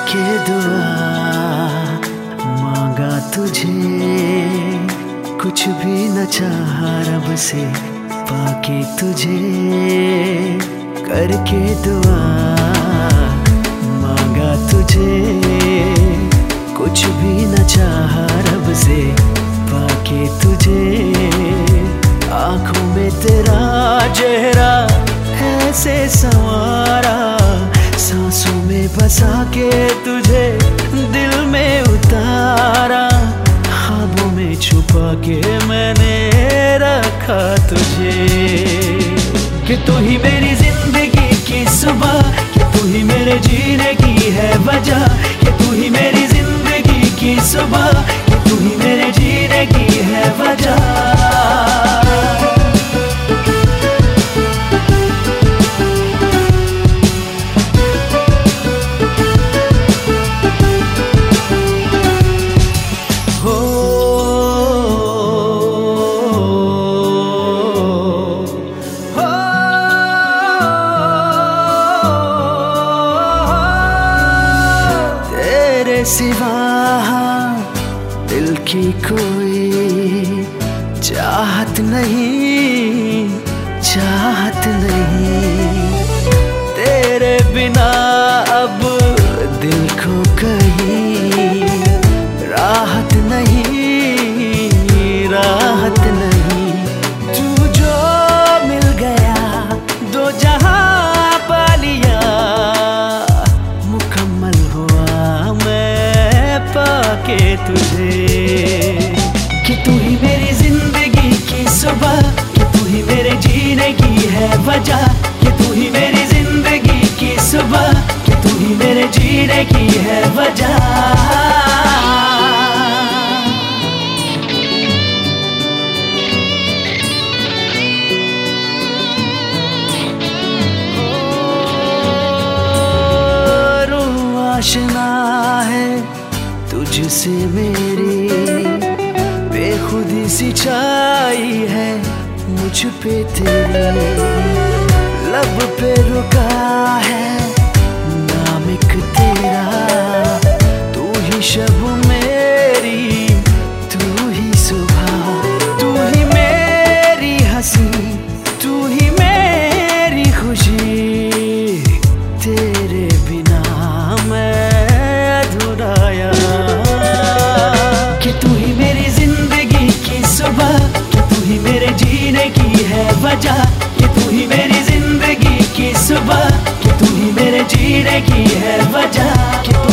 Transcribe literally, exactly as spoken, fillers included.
करके दुआ मांगा तुझे, कुछ भी न चाहा रब से पाके तुझे। करके दुआ मांगा तुझे, कुछ भी न चाहा रब से पाके तुझे। आँखों में तेरा चेहरा ऐसे संवारा, सांसों में बसा के तुझे दिल में उतारा। ख्वाबों में छुपा के मैंने रखा तुझे, कि तू ही मेरी जिंदगी की सुबह, कि तू ही मेरे जीने की है वजह। कि तू ही मेरी जिंदगी की सुबह, कि तू ही मेरे जीने की है वजह। सिवा दिल की कोई चाहत नहीं, चाहत नहीं। तेरे बिना अब दिल को कहीं राहत नहीं, राहत नहीं। तू जो मिल गया दो जहां पा लिया, मुकम्मल हुआ पाके तुझे। कि तू ही मेरी जिंदगी की सुबह, कि तू ही मेरे जीने की है वजह। कि तू ही मेरी जिंदगी की सुबह, कि तू ही मेरे जीने की है वजह। आशना है तुझसे मेरी, बेखुदी सी छाई है मुझ पे तेरी। लब पे रुका है नाम एक तेरा, तू ही शब मेरी, तू ही सुबह। तू ही मेरी हंसी, तू ही मेरी खुशी। तेरे बिना मैं अधूरा यार। कि तू ही मेरी जिंदगी की सुबह, कि तू ही मेरे जीने की है वजह। कि तू ही मेरी जिंदगी की सुबह, कि तू ही मेरे जीने की है वजह। कि